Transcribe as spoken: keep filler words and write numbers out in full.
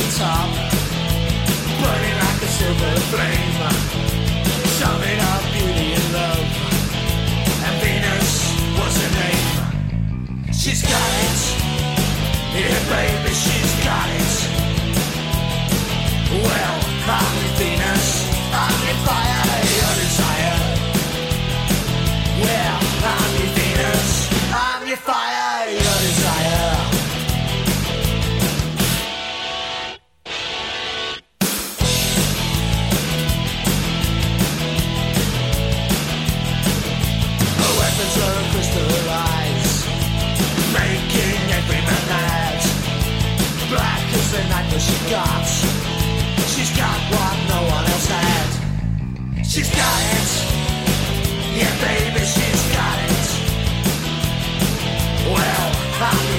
the top, burning like a silver flame, summing up beauty and love, and Venus was her name. She's got it, yeah baby, she's got it. Well, I'm your Venus, I'm your fire, your desire. Well, I'm your Venus, I'm your fire, your desire. Her weapons are crystallized, making every man mad. Black as the night that she got. She's got what no one else had. She's got it. Yeah, baby, she's got it. Well, I'm